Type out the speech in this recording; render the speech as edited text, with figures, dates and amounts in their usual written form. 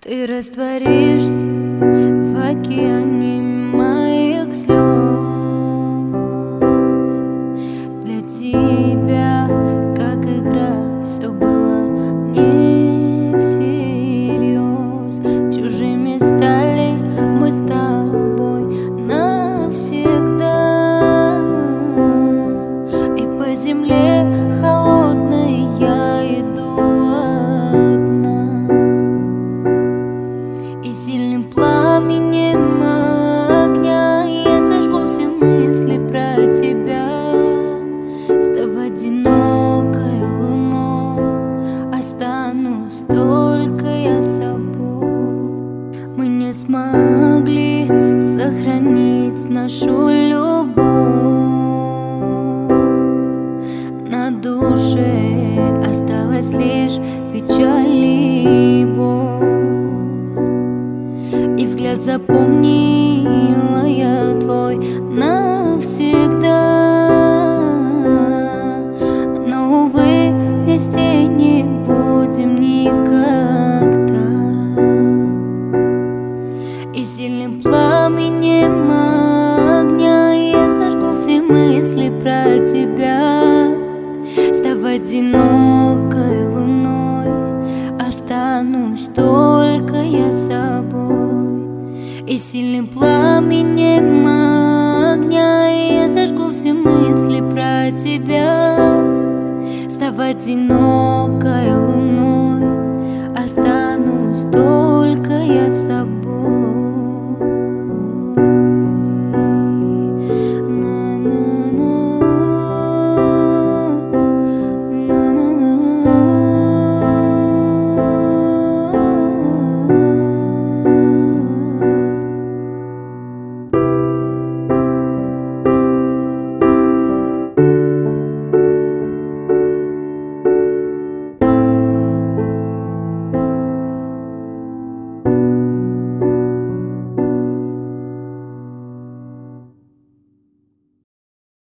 Ты растворишься в океане моих слез. Для тебя, как игра, все было не всерьез. Чужими стали мы с тобой навсегда. И по земле холодной я иду одна. И сильным пламенем огня я сожгу все мысли про тебя. Став одинокой луной, останусь только я собой. Мы не смогли сохранить нашу любовь. На душе осталась лишь печаль и боль. И взгляд запомнила я твой навсегда. Но, увы, вместе не будем никогда. И сильным пламенем огня я сожгу все мысли про тебя. Став одинокой луной, останусь только я собой. И сильным пламенем огня я сожгу все мысли про тебя. Став одинокой луной, останусь